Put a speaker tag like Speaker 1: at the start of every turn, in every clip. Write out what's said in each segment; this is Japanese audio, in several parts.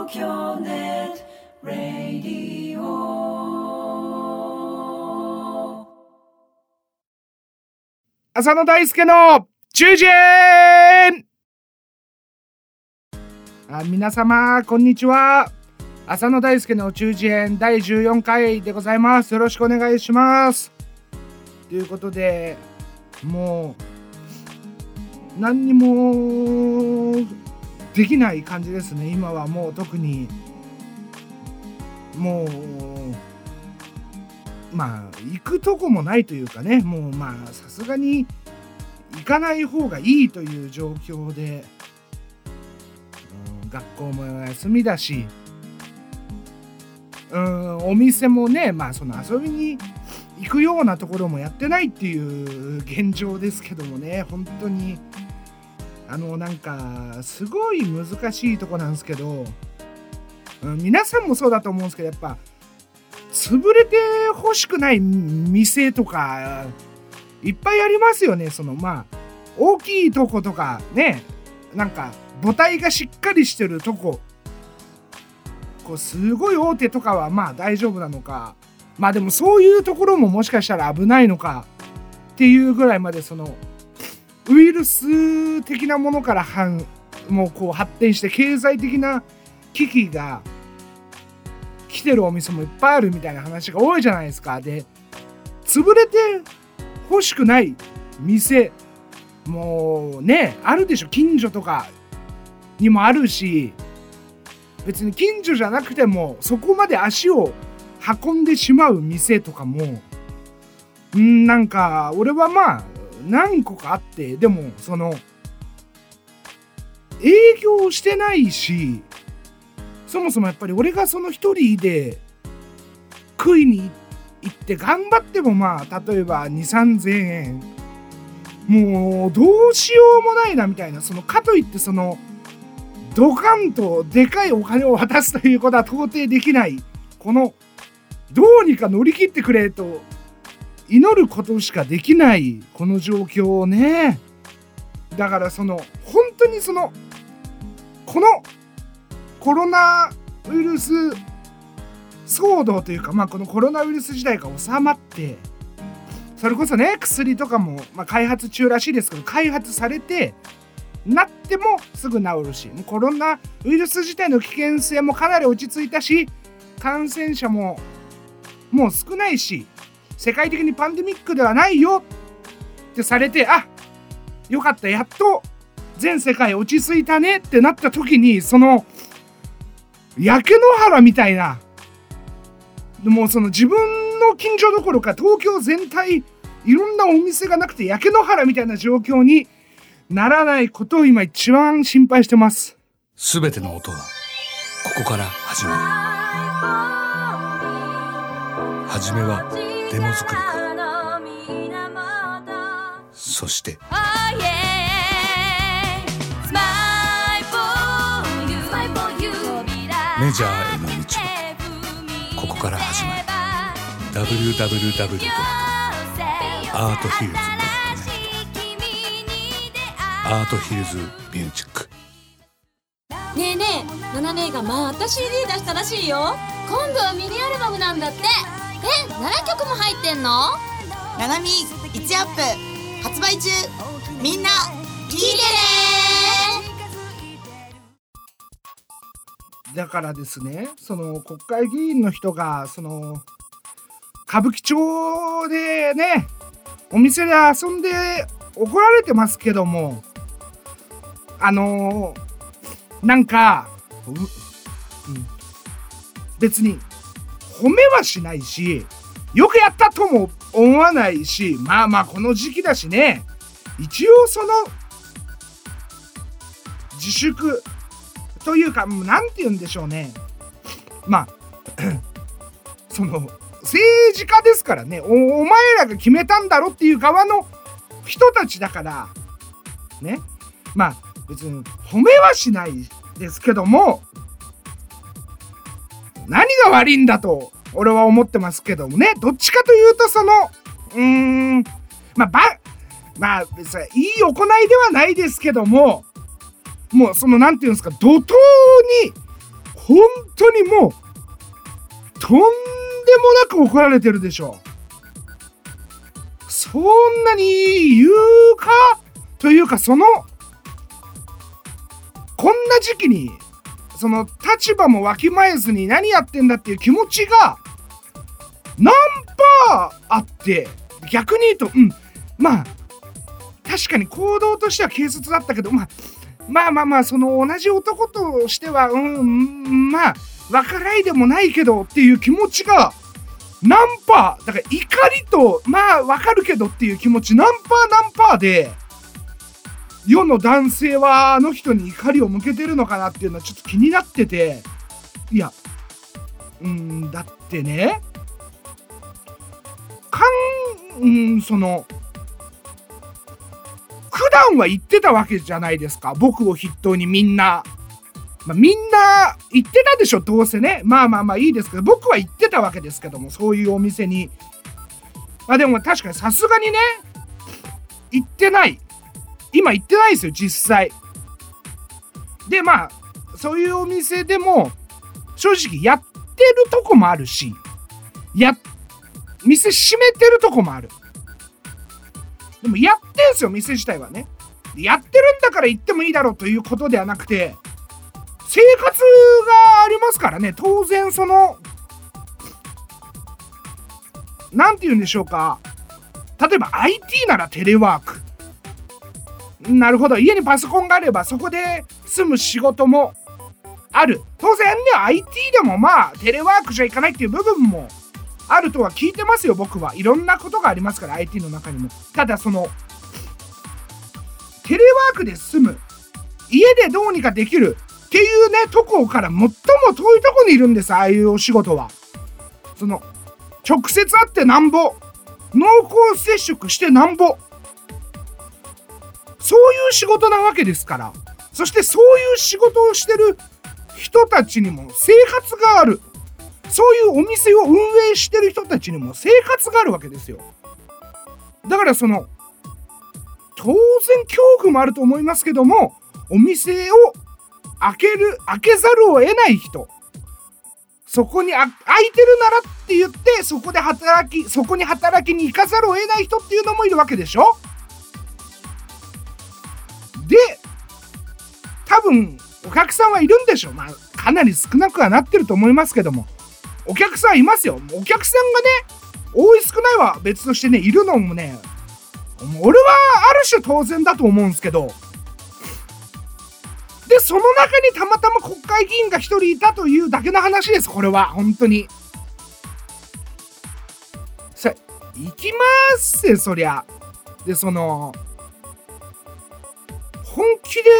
Speaker 1: 東京ネットラディオ
Speaker 2: 浅野大輔の中耳炎。皆様こんにちは。浅野大輔の中耳炎第14回でございます。よろしくお願いします。ということで、もう何にもできない感じですね。今はもう特にもう行くとこもないというかね、もうさすがに行かない方がいいという状況で、学校も休みだし、お店もね、その遊びに行くようなところもやってないっていう現状ですけどもね、本当になんかすごい難しいとこなんですけど、皆さんもそうだと思うんですけど、やっぱ潰れてほしくない店とかいっぱいありますよね。大きいとことかね、なんか母体がしっかりしてるとこ、すごい大手とかは大丈夫なのか、でもそういうところももしかしたら危ないのかっていうぐらいまで、そのウイルス的なものからもう発展して経済的な危機が来てるお店もいっぱいあるみたいな話が多いじゃないですか。で、潰れて欲しくない店もうね、あるでしょ。近所とかにもあるし、別に近所じゃなくてもそこまで足を運んでしまう店とかもなんか俺は何個かあって、でもその営業してないし、そもそもやっぱり俺がその一人で食いに行って頑張っても例えば 2,3,000 円、もうどうしようもないなみたいな、そのかといってそのドカンとでかいお金を渡すということは到底できない、このどうにか乗り切ってくれと祈ることしかできないこの状況をね。だから本当にこのコロナウイルス騒動というか、このコロナウイルス自体が収まって、それこそね、薬とかも開発中らしいですけど、開発されてなってもすぐ治るし、コロナウイルス自体の危険性もかなり落ち着いたし、感染者ももう少ないし、世界的にパンデミックではないよってされて、よかった、やっと全世界落ち着いたねってなった時に、その焼け野原みたいな、もうその自分の近所どころか東京全体いろんなお店がなくて焼け野原みたいな状況にならないことを今一番心配してます。
Speaker 3: すべての音はここから始まる。始めはデモ作りか、そしてメジャーへの道はここから始まる。 www.arthillsnet アートヒルズミュージック。
Speaker 4: ねえねえ、ナナ姉がまた CD 出したらしいよ。今度はミニアルバムなんだって。7曲も入ってんの？
Speaker 5: ナナミ1アップ発売中。みんな聴いて
Speaker 2: ね。だからですね、その国会議員の人がその歌舞伎町でね、お店で遊んで怒られてますけども、なんか、別に褒めはしないし、よくやったとも思わないし、この時期だしね、一応その自粛というか、なんて言うんでしょうね、その政治家ですからね、お前らが決めたんだろっていう側の人たちだからね、別に褒めはしないですけども、何が悪いんだと俺は思ってますけどもね。どっちかというとその別にいい行いではないですけども、もうそのなんていうんですか、怒涛に放当にもうとんでもなく怒られてるでしょ。そんなに言うかというか、こんな時期にその立場もわきまえずに何やってんだっていう気持ちが何パーあって、逆に言うとまあ確かに行動としては軽率だったけど、まあその同じ男としてはまあ分からいでもないけどっていう気持ちが何パーだから、怒りとまあ分かるけどっていう気持ち何パーで世の男性はあの人に怒りを向けてるのかなっていうのはちょっと気になってて、いやだってね、その普段は言ってたわけじゃないですか。僕を筆頭にみんな言ってたでしょ、どうせね。まあいいですけど、僕は行ってたわけですけども、そういうお店に。でも確かにさすがにね、行ってない。今行ってないですよ、実際。で、そういうお店でも、正直やってるとこもあるし、店閉めてるとこもある。でもやってんすよ、店自体はね。やってるんだから行ってもいいだろうということではなくて、生活がありますからね。当然なんて言うんでしょうか。例えば IT ならテレワーク。なるほど。家にパソコンがあればそこで済む仕事もある。当然ね、IT でもテレワークじゃいかないっていう部分もあるとは聞いてますよ、僕は。いろんなことがありますから、IT の中にも。ただテレワークで済む。家でどうにかできる。っていうね、とこから最も遠いとこにいるんです、ああいうお仕事は。直接会ってなんぼ、濃厚接触してなんぼ、そういう仕事なわけですから。そしてそういう仕事をしてる人たちにも生活がある。そういうお店を運営してる人たちにも生活があるわけですよ。だから当然恐怖もあると思いますけども、お店を開けざるを得ない人、そこに開いてるならって言ってそこに働きに行かざるを得ない人っていうのもいるわけでしょ。で、多分お客さんはいるんでしょう。かなり少なくはなってると思いますけども、お客さんいますよ。お客さんがね、多い少ないは別としてね、いるのもね、俺はある種当然だと思うんですけど、で、その中にたまたま国会議員が一人いたというだけの話です、これは。本当に。行きますよ、そりゃ。で、本気で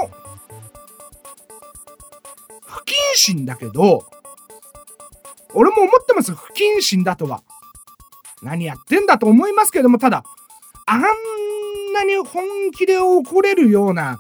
Speaker 2: 不謹慎だけど、俺も思ってます、不謹慎だとは。何やってんだと思いますけども、ただ、あんなに本気で怒れるような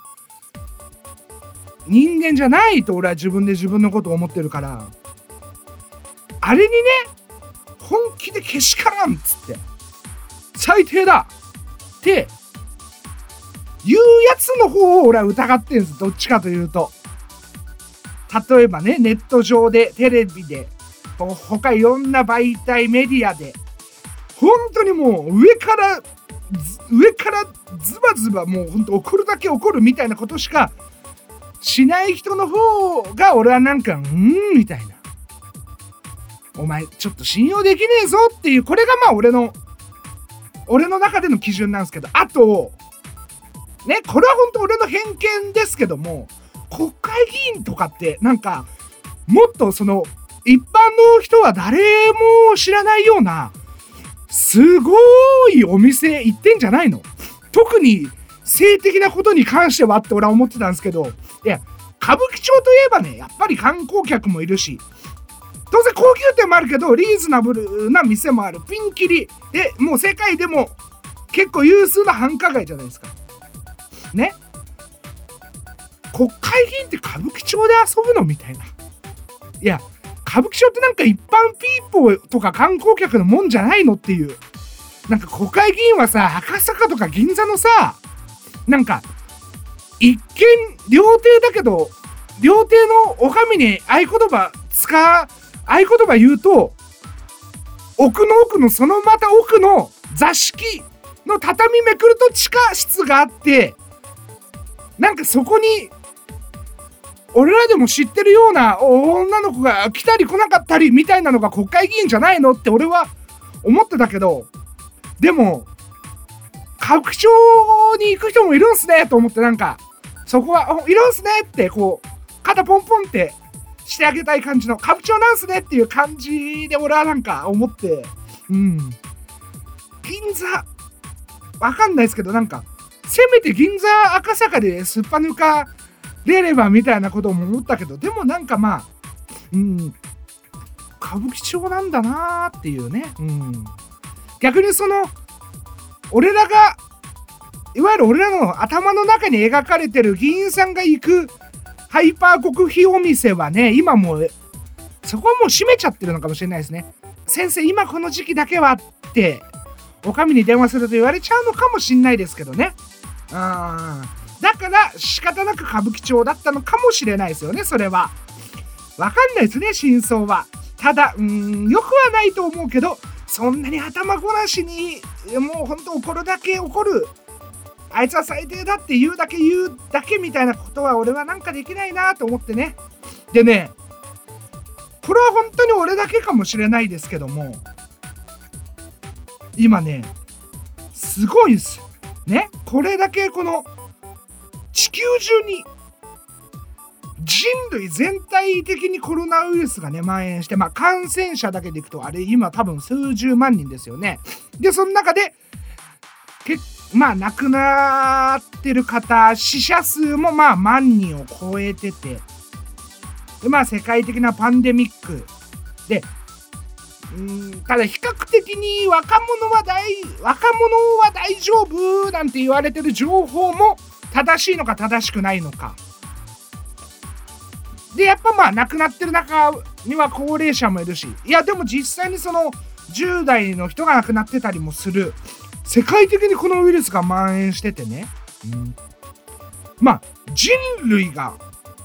Speaker 2: 人間じゃないと俺は自分で自分のことを思ってるから、あれにね、本気でけしからんっつって最低だっていうやつの方を俺は疑ってるんです。どっちかというと、例えばね、ネット上でテレビで他いろんな媒体メディアで本当にもう上からズバズバもう本当怒るだけ怒るみたいなことしかしない人の方が俺はなんかみたいな、お前ちょっと信用できねえぞっていう、これが俺の中での基準なんですけど、あとね、これは本当俺の偏見ですけども、国会議員とかってなんかもっと一般の人は誰も知らないようなすごいお店行ってんじゃないの？特に性的なことに関してはって俺は思ってたんですけど、いや、歌舞伎町といえばね、やっぱり観光客もいるし、当然高級店もあるけどリーズナブルな店もある。ピンキリでもう世界でも結構有数な繁華街じゃないですかね。国会議員って歌舞伎町で遊ぶのみたいな。いや、歌舞伎町ってなんか一般ピーポーとか観光客のもんじゃないのっていう。なんか国会議員はさ、赤坂とか銀座のさ、なんか一見料亭だけど、料亭のお上に合言葉合言葉言うと、奥の奥のそのまた奥の座敷の畳めくると地下室があって、なんかそこに俺らでも知ってるような女の子が来たり来なかったりみたいなのが国会議員じゃないのって俺は思ってたけど、でも歌舞伎町に行く人もいるんすねと思って、なんかそこはいるんすねってこう肩ポンポンってしてあげたい感じの、歌舞伎町なんすねっていう感じで俺はなんか思って、銀座わかんないですけど、なんかせめて銀座赤坂ですっぱ抜かれればみたいなことも思ったけど、でもなんかまあ歌舞伎町なんだなーっていうね。逆にその俺らがいわゆる俺らの頭の中に描かれてる議員さんが行くハイパー極秘お店はね、今もうそこはもう閉めちゃってるのかもしれないですね。先生今この時期だけはってお上に電話すると言われちゃうのかもしれないですけどね。だから仕方なく歌舞伎町だったのかもしれないですよね。それはわかんないですね、真相は。ただよくはないと思うけど、そんなに頭ごなしにもう本当怒るだけ怒る、あいつは最低だって言うだけみたいなことは俺はなんかできないなと思ってね。でね、これは本当に俺だけかもしれないですけども、今ねすごいんですね。これだけこの地球中に人類全体的にコロナウイルスがね蔓延して、感染者だけでいくとあれ今多分数十万人ですよね。でその中で亡くなってる方、死者数も万人を超えてて、で世界的なパンデミックで、ただ比較的に若者は大丈夫なんて言われてる情報も正しいのか正しくないのかで、やっぱ亡くなってる中には高齢者もいるし、いやでも実際にその10代の人が亡くなってたりもする、世界的にこのウイルスが蔓延しててね、人類が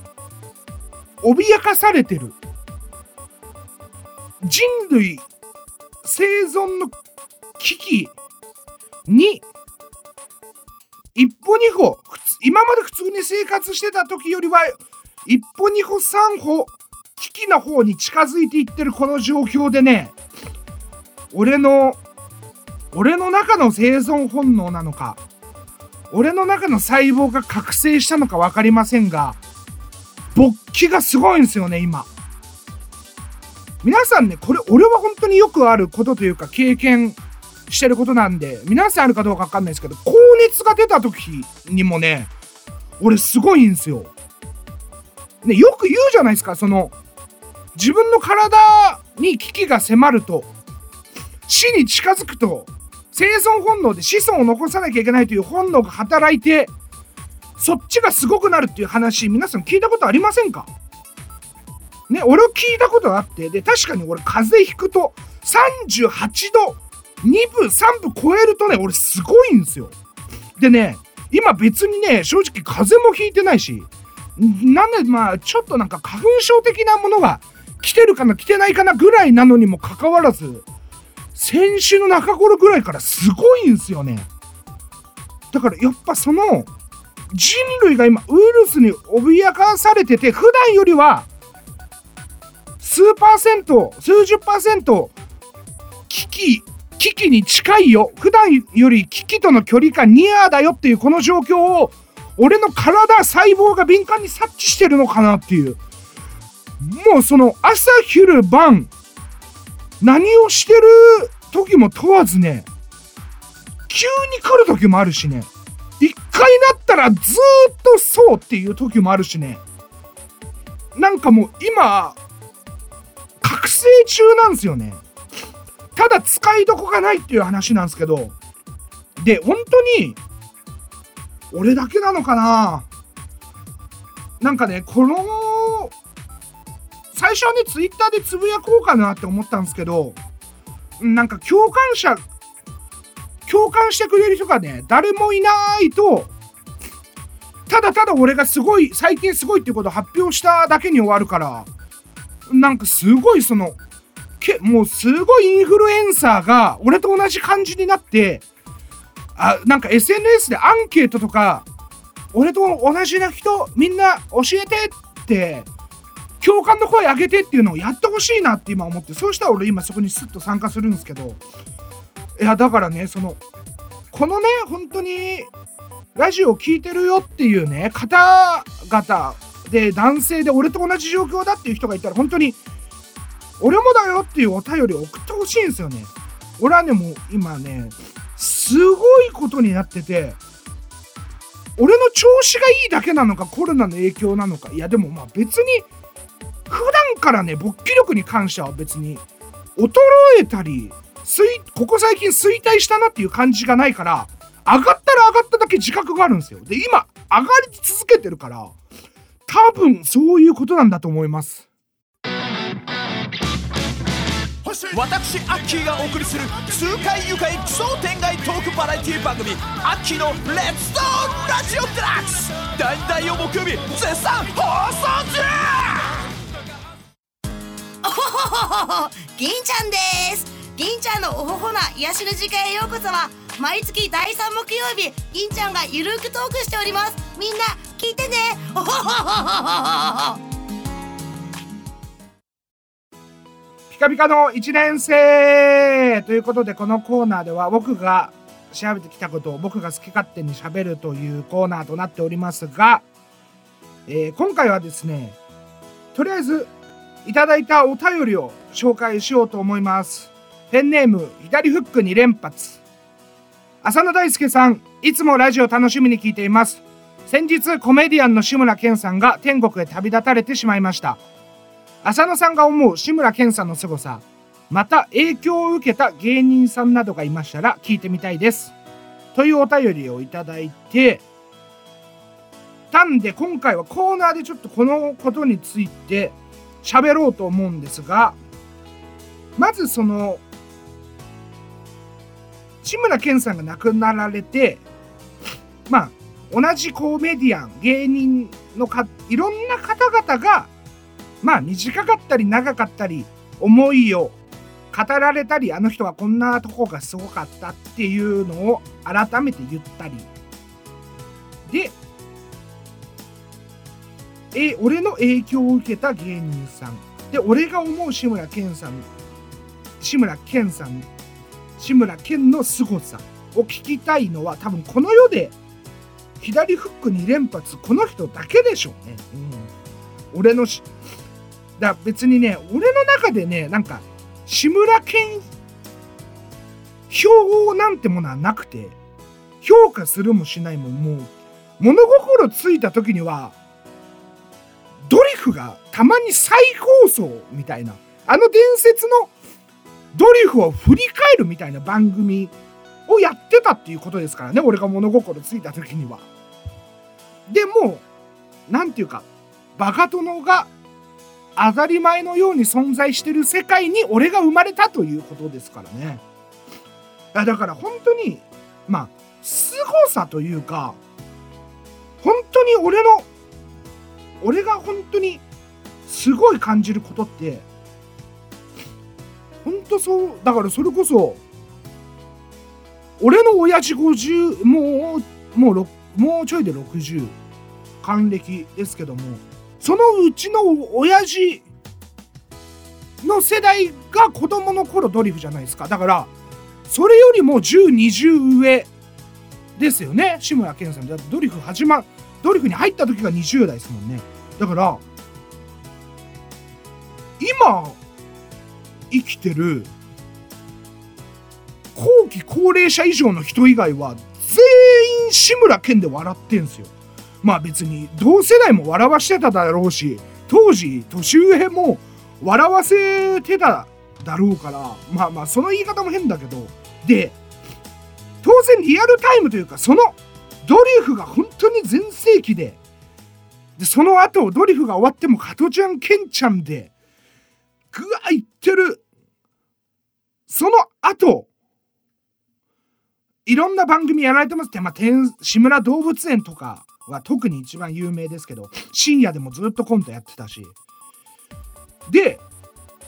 Speaker 2: 脅かされてる、人類生存の危機に一歩二歩、今まで普通に生活してた時よりは一歩二歩三歩危機な方に近づいていってるこの状況でね、俺の中の生存本能なのか、俺の中の細胞が覚醒したのか分かりませんが、勃起がすごいんですよね今。皆さんね、これ俺は本当によくあることというか経験してることなんで、皆さんあるかどうか分かんないですけど、高熱が出た時にもね俺すごいんですよね。よく言うじゃないですか、その自分の体に危機が迫ると、死に近づくと生存本能で子孫を残さなきゃいけないという本能が働いて、そっちがすごくなるっていう話、皆さん聞いたことありませんかね。俺は聞いたことがあって、で確かに俺風邪ひくと38度2分3分超えるとね俺すごいんですよ。でね、今別にね正直風邪もひいてないし、なんでちょっとなんか花粉症的なものが来てるかな来てないかなぐらいなのにもかかわらず、先週の中頃ぐらいからすごいんですよね。だからやっぱその人類が今ウイルスに脅かされてて、普段よりは数十パーセント危機に近いよ、普段より危機との距離感ニアだよっていうこの状況を俺の体細胞が敏感に察知してるのかなっていう、もうその朝昼晩何をしてる時も問わずね、急に来る時もあるしね、一回なったらずーっとそうっていう時もあるしね、なんかもう今覚醒中なんですよね。ただ使いどこがないっていう話なんですけど、で本当に俺だけなのかな、なんかねこの最初はねツイッターでつぶやこうかなって思ったんですけど、なんか共感してくれる人がね誰もいないと、ただただ俺がすごい最近すごいっていうことを発表しただけに終わるから、 なんかすごいもうすごいインフルエンサーが俺と同じ感じになって、なんか SNS でアンケートとか、俺と同じな人みんな教えてって共感の声上げてっていうのをやってほしいなって今思って、そうしたら俺今そこにスッと参加するんですけど、いやだからね、このね本当にラジオを聞いてるよっていうね方々で、男性で俺と同じ状況だっていう人がいたら、本当に俺もだよっていうお便りを送ってほしいんですよね。俺はねもう今ねすごいことになってて、俺の調子がいいだけなのかコロナの影響なのか、いやでもまあ別に普段からね勃起力に関しては別に衰えたりここ最近衰退したなっていう感じがないから、上がったら上がっただけ自覚があるんですよ。で今上がり続けてるから、多分そういうことなんだと思います。
Speaker 6: 私アッキーがお送りする痛快愉快奇想天外トークバラエティ番組アッキーのレッツドーラジオデラックス、第2第4木曜日絶賛放送中。
Speaker 5: おほほほほ、銀ちゃんです。銀ちゃんのおほほな癒しの時間へようこそは、毎月第3木曜日銀ちゃんがゆるくトークしております。みんな聞いてね。おほほほほほ。
Speaker 2: ピカピカの1年生ということで、このコーナーでは僕が調べてきたことを僕が好き勝手に喋るというコーナーとなっておりますが、今回はですね、とりあえずいただいたお便りを紹介しようと思います。ペンネーム左フック2連発。浅野大輔さん、いつもラジオ楽しみに聞いています。先日コメディアンの志村けんさんが天国へ旅立たれてしまいました。浅野さんが思う志村けんさんの凄さ、また影響を受けた芸人さんなどがいましたら聞いてみたいです、というお便りをいただいてたんで、今回はコーナーでちょっとこのことについて喋ろうと思うんですが、まず志村けんさんが亡くなられて、同じコメディアン芸人のいろんな方々が短かったり長かったり思いを語られたり、あの人はこんなとこがすごかったっていうのを改めて言ったりで、俺の影響を受けた芸人さんで、俺が思う志村けんの凄さを聞きたいのは、多分この世で左フック2連発この人だけでしょうね。俺の別にね、俺の中でね、なんか志村けん票なんてものはなくて、評価するもしないも、もう物心ついた時にはドリフがたまに再放送みたいな、伝説のドリフを振り返るみたいな番組をやってたっていうことですからね、俺が物心ついた時には。でもなんていうか、バカ殿が当たり前のように存在してる世界に俺が生まれたということですからね。だから本当に凄さというか、本当に俺が本当にすごい感じることって、本当そうだから、それこそ俺の親父50、もうちょいで60還暦ですけども、そのうちの親父の世代が子供の頃ドリフじゃないですか。だからそれよりも10、20上ですよね、志村けんさん。だってドリフに入った時が20代ですもんね。だから今生きてる後期高齢者以上の人以外は全員志村けんで笑ってんすよ。別に同世代も笑わしてただろうし、当時年上も笑わせてただろうから、その言い方も変だけど、で当然リアルタイムというか、そのドリフが本当に全盛期で、その後ドリフが終わっても加トちゃんケンちゃんでぐわーいってる、その後いろんな番組やられてますって、志村動物園とかは特に一番有名ですけど、深夜でもずっとコントやってたし、で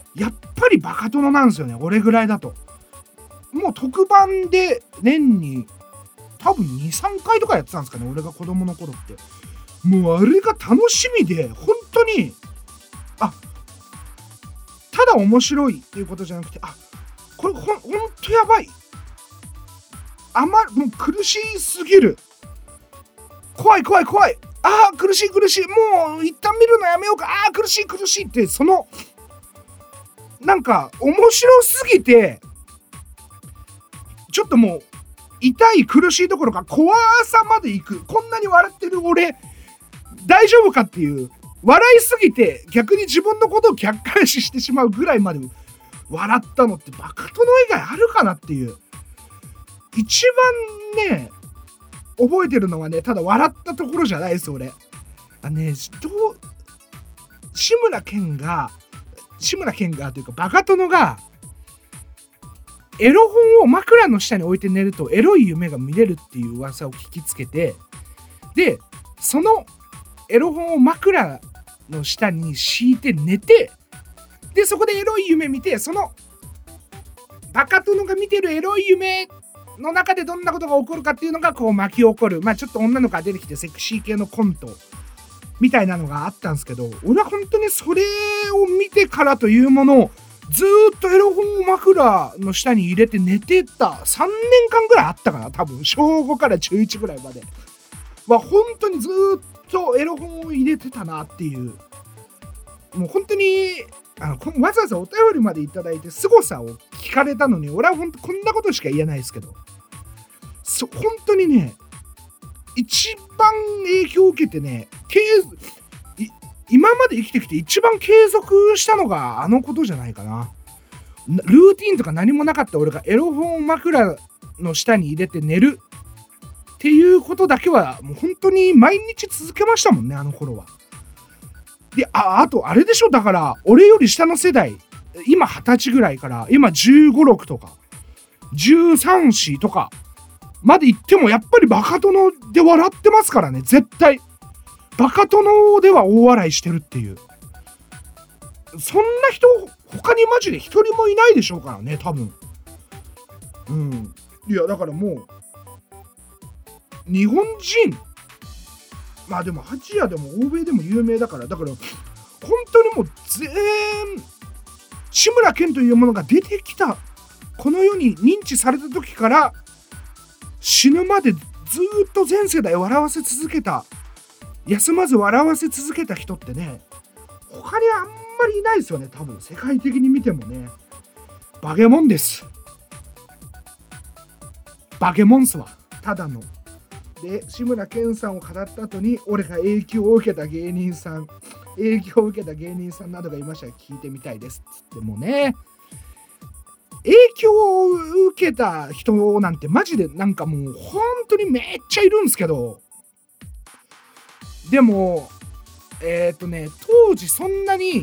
Speaker 2: やっぱりバカ殿なんですよね。俺ぐらいだともう特番で年に多分 2,3 回とかやってたんですかね、俺が子供の頃って。もうあれが楽しみで、本当にただ面白いっていうことじゃなくて、これほんとやばい、もう苦しすぎる、怖い、苦しい、もう一旦見るのやめようか、苦しいって、そのなんか面白すぎてちょっともう痛い苦しいどころか怖さまでいく。こんなに笑ってる俺大丈夫かっていう、笑いすぎて逆に自分のことを客観視してしまうぐらいまで笑ったのってバカ殿以外あるかなっていう。一番ね覚えてるのはね、ただ笑ったところじゃないです俺。志村けんがというかバカ殿がエロ本を枕の下に置いて寝るとエロい夢が見れるっていう噂を聞きつけて、でそのエロ本を枕の下に敷いて寝て、でそこでエロい夢見て、そのバカ殿が見てるエロい夢の中でどんなことが起こるかっていうのがこう巻き起こる、ちょっと女の子が出てきてセクシー系のコントみたいなのがあったんですけど、俺は本当にそれを見てからというものをずーっとエロ本を枕の下に入れて寝てた3年間ぐらいあったかな、多分小5から中1ぐらいまでは本当にずーっとエロ本を入れてたなっていう。もう本当にわざわざお便りまでいただいて凄さを聞かれたのに、俺は本当こんなことしか言えないですけど、本当にね一番影響を受けてね、今まで生きてきて一番継続したのがあのことじゃないかな。ルーティンとか何もなかった俺がエロ本を枕の下に入れて寝るっていうことだけはもう本当に毎日続けましたもんね、あの頃は。で、あとあれでしょ、だから俺より下の世代、今20歳ぐらいから今15、6とか13、4とかまで行ってもやっぱりバカ殿で笑ってますからね、絶対。バカ殿では大笑いしてるっていう。そんな人他にマジで一人もいないでしょうからね、多分。いやだからもう日本人、でもアジアでも欧米でも有名だから、だから本当にもう志村けんというものが出てきた、この世に認知された時から死ぬまでずっと全世代笑わせ続けた、休まず笑わせ続けた人ってね、他にあんまりいないですよね、多分世界的に見てもね。バケモンです。バケモンスはただので、志村けんさんを語った後に俺が影響を受けた芸人さんなどがいましたら聞いてみたいですっつってもね、影響を受けた人なんてマジでなんかもう本当にめっちゃいるんですけど、でも当時そんなに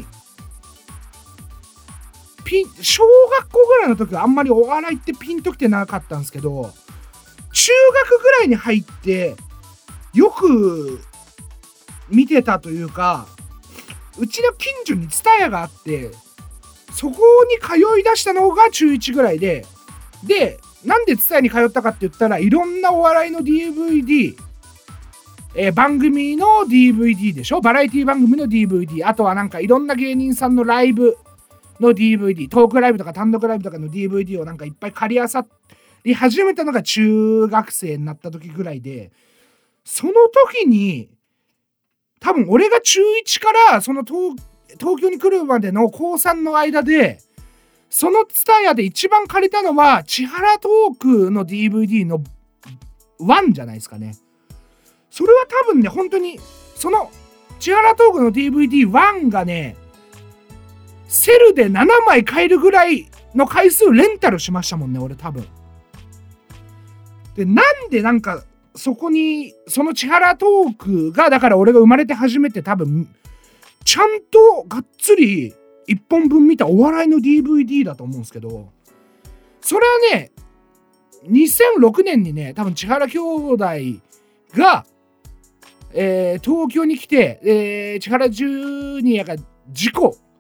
Speaker 2: 小学校ぐらいの時はあんまりお笑いってピンときてなかったんですけど、中学ぐらいに入ってよく見てたというか、うちの近所にTSUTAYAがあって、そこに通い出したのが中1ぐらいで、なんでTSUTAYAに通ったかって言ったら、いろんなお笑いの DVD、番組の DVD でしょ、バラエティ番組の DVD、あとはなんかいろんな芸人さんのライブの DVD、トークライブとか単独ライブとかの DVD をなんかいっぱい借りあさり始めたのが中学生になった時ぐらいで、その時に多分俺が中1からその東京に来るまでの高3の間で、そのTSUTAYAで一番借りたのは千原トークの DVD の1じゃないですかね。それは多分ね、本当にその千原トークの DVD1 がね、セルで7枚買えるぐらいの回数レンタルしましたもんね、俺多分。で、なんでなんかそこにその千原トークが、だから俺が生まれて初めて多分ちゃんとがっつり1本分見たお笑いの DVD だと思うんですけど、それはね2006年にね、多分千原兄弟が、東京に来て、千原ジュニアが事故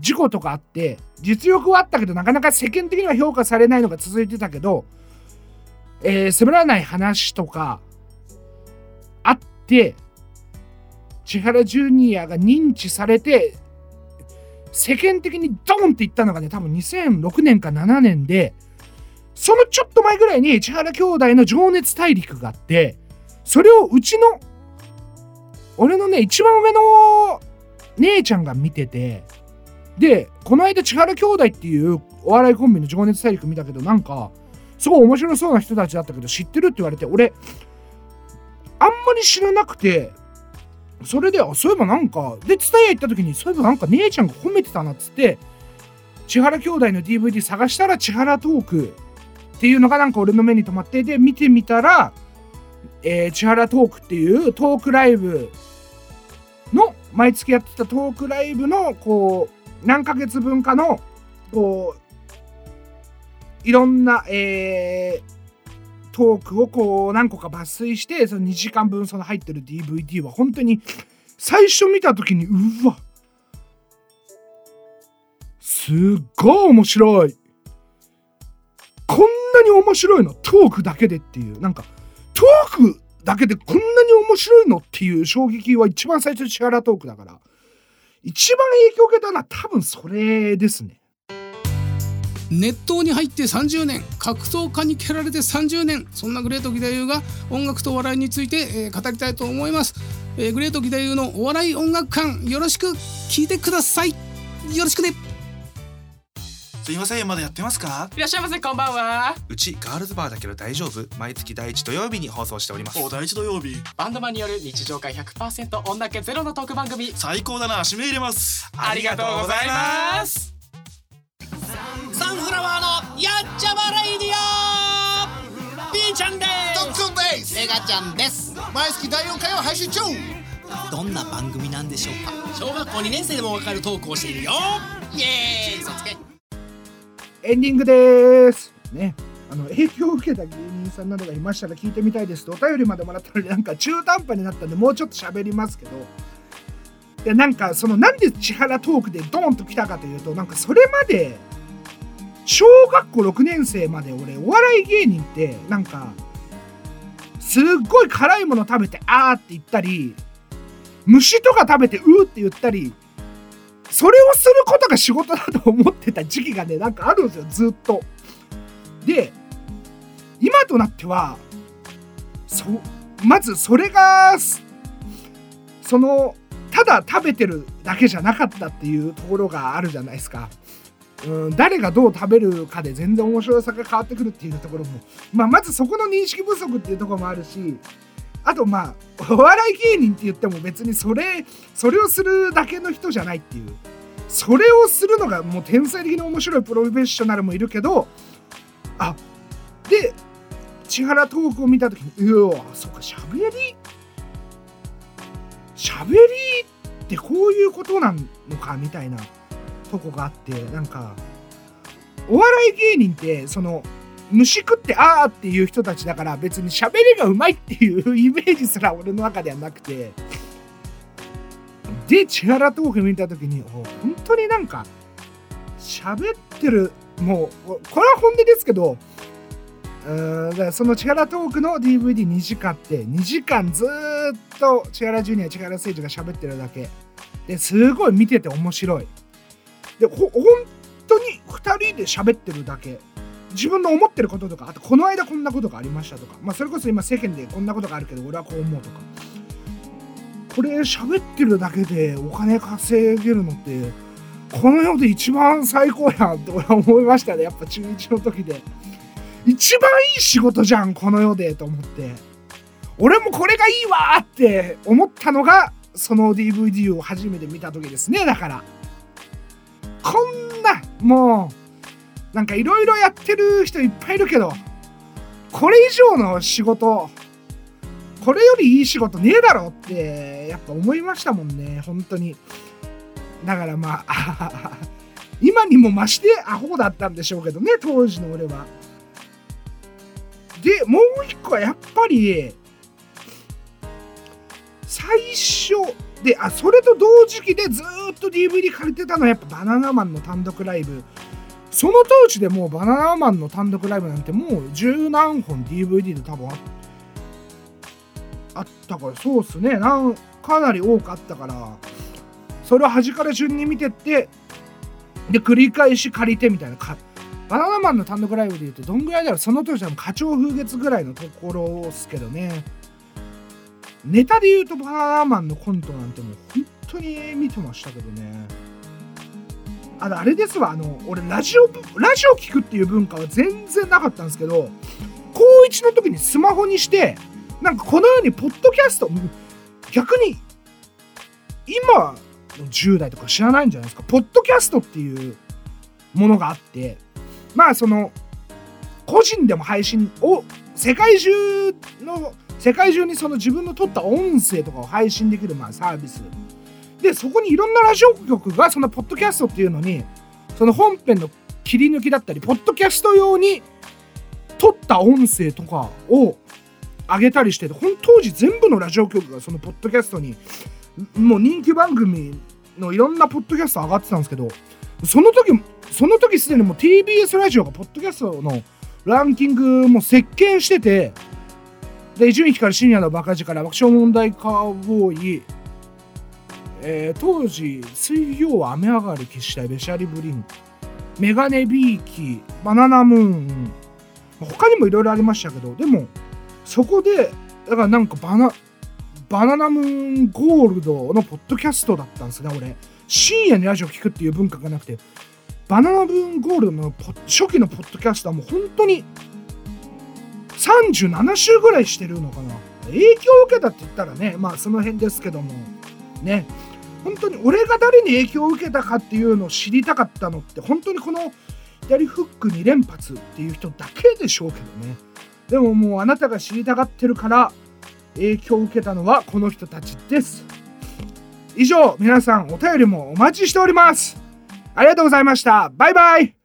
Speaker 2: 事故とかあって実力はあったけどなかなか世間的には評価されないのが続いてたけど、滑らない話とかあって千原ジュニアが認知されて世間的にドーンっていったのがね多分2006年か7年で、そのちょっと前ぐらいに千原兄弟の情熱大陸があって、それをうちの俺のね一番上の姉ちゃんが見てて、でこの間千原兄弟っていうお笑いコンビの情熱大陸見たけど、なんかすごい面白そうな人たちだったけど知ってるって言われて、俺あんまり知らなくて、それでそういえばなんかでTSUTAYA行った時にそういえばなんか姉ちゃんが褒めてたなっつって千原兄弟の DVD 探したら千原トークっていうのがなんか俺の目に留まって、で見てみたら、千原トークっていうトークライブの毎月やってたトークライブのこう何ヶ月分かのこういろんな、トークをこう何個か抜粋して、その2時間分その入ってる DVD は本当に最初見た時にうわすっごい面白い、こんなに面白いのトークだけでっていう、なんかトークだけでこんなに面白いのっていう衝撃は一番最初千原トークだから、一番影響を受けたのは多分それですね。
Speaker 7: 熱湯に入って30年、格闘家に蹴られて30年、そんなグレート義太夫が音楽とお笑いについて、語りたいと思います。グレート義太夫のお笑い音楽館、よろしく聞いてください。よろしくね。
Speaker 8: すいません、まだやってますか？
Speaker 9: いらっしゃいませ、こんばんは。
Speaker 8: うちガールズバーだけど大丈夫？毎月第1土曜日に放送しております。
Speaker 9: お、第1土曜日。バンドマンによる日常会 100% 女気ゼロのトーク番組。
Speaker 8: 最高だな、締め入れます。
Speaker 9: ありがとうございます。
Speaker 6: サンフラワーのやっちゃまレイディオ、ピーちゃんです。
Speaker 10: ドックンです。
Speaker 6: メガちゃんです。
Speaker 10: 毎月第4回を配信中。
Speaker 6: どんな番組なんでしょうか？小学校2年生でもわかるトークをしているよ。イエーイ、嘘つけ。
Speaker 2: エンディングですね。影響を受けた芸人さんなどがいましたら聞いてみたいですとお便りまでもらったので、なんか中途半端になったんでもうちょっと喋りますけど、でなんかそのなんで千原トークでドーンと来たかというと、なんかそれまで小学校6年生まで俺お笑い芸人ってなんかすっごい辛いもの食べてあーって言ったり、虫とか食べてうーって言ったり、それをすることが仕事だと思ってた時期がねなんかあるんですよ、ずっと。で今となってはまずそれがそのただ食べてるだけじゃなかったっていうところがあるじゃないですか。誰がどう食べるかで全然面白さが変わってくるっていうところも、まずそこの認識不足っていうところもあるし、あとお笑い芸人って言っても別にそれをするだけの人じゃないっていう、それをするのがもう天才的に面白いプロフェッショナルもいるけど、で千原トークを見た時にそうか、しゃべりってこういうことなのかみたいなとこがあって、なんかお笑い芸人ってその虫食ってあーっていう人たちだから、別に喋りがうまいっていうイメージすら俺の中ではなくて、で千原トーク見た時に本当になんか喋ってる、もうこれは本音ですけど、だからその千原トークの DVD2 時間って2時間ずっと千原ジュニア千原誠二が喋ってるだけですごい見てて面白い。で本当に2人で喋ってるだけ、自分の思ってることとか、あとこの間こんなことがありましたとか、それこそ今世間でこんなことがあるけど俺はこう思うとか、これ喋ってるだけでお金稼げるのってこの世で一番最高やんって俺は思いましたね。やっぱ中1の時で一番いい仕事じゃんこの世でと思って、俺もこれがいいわって思ったのがその DVD を初めて見た時ですね。だからこんなもうなんかいろいろやってる人いっぱいいるけど、これ以上の仕事、これよりいい仕事ねえだろってやっぱ思いましたもんね、本当に。だから今にも増してアホだったんでしょうけどね、当時の俺は。でもう一個はやっぱり最初で、それと同時期でずっと DVD 借りてたのはやっぱバナナマンの単独ライブ。その当時でもうバナナマンの単独ライブなんてもう十何本 DVD で多分あったから、そうっすね、かなり多くあったから、それを端から順に見てって、で繰り返し借りてみたいな。バナナマンの単独ライブで言うとどんぐらいだろう、その当時は花鳥風月ぐらいのところっすけどね。ネタで言うとバナナマンのコントなんてもう本当に見てましたけどね。あれですわ、俺ラジオ聞くっていう文化は全然なかったんですけど、高1の時にスマホにして、なんかこのようにポッドキャスト、逆に今の10代とか知らないんじゃないですか。ポッドキャストっていうものがあって、まあその個人でも配信を世界中にその自分の撮った音声とかを配信できるサービスで、そこにいろんなラジオ局がそのポッドキャストっていうのにその本編の切り抜きだったりポッドキャスト用に撮った音声とかを上げたりしてて、当時全部のラジオ局がそのポッドキャストにもう人気番組のいろんなポッドキャスト上がってたんですけど、その時すでにもう TBS ラジオがポッドキャストのランキングも席巻してて、で伊集院光深夜のバカ力、爆笑問題カーボーイ、当時水曜は雨上がり消したい、べしゃりブリン、メガネビーキ、バナナムーン、他にもいろいろありましたけど、でもそこでだからなんかバナナムーンゴールドのポッドキャストだったんですね。俺深夜にラジオ聞くっていう文化がなくて、バナナムーンゴールドの初期のポッドキャストはもう本当に37週ぐらいしてるのかな。影響を受けたって言ったらね、その辺ですけどもね、本当に俺が誰に影響を受けたかっていうのを知りたかったのって本当にこの左フック2連発っていう人だけでしょうけどね。でももうあなたが知りたがってるから影響を受けたのはこの人たちです。以上、皆さんお便りもお待ちしております。ありがとうございました。バイバイ。